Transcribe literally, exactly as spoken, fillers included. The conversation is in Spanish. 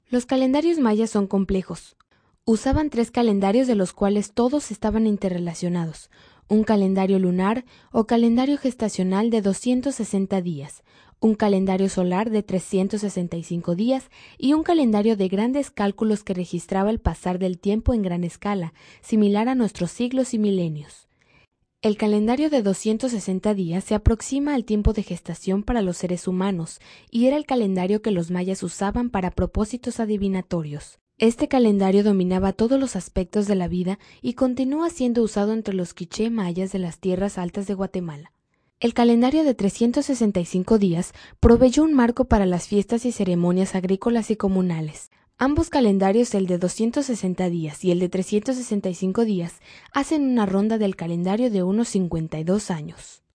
Los calendarios mayas son complejos. Usaban tres calendarios de los cuales todos estaban interrelacionados: un calendario lunar o calendario gestacional de doscientos sesenta días, un calendario solar de trescientos sesenta y cinco días y un calendario de grandes cálculos que registraba el pasar del tiempo en gran escala, similar a nuestros siglos y milenios. El calendario de doscientos sesenta días se aproxima al tiempo de gestación para los seres humanos y era el calendario que los mayas usaban para propósitos adivinatorios. Este calendario dominaba todos los aspectos de la vida y continúa siendo usado entre los quiché mayas de las tierras altas de Guatemala. El calendario de trescientos sesenta y cinco días proveyó un marco para las fiestas y ceremonias agrícolas y comunales. Ambos calendarios, el de doscientos sesenta días y el de trescientos sesenta y cinco días, hacen una ronda del calendario de unos cincuenta y dos años.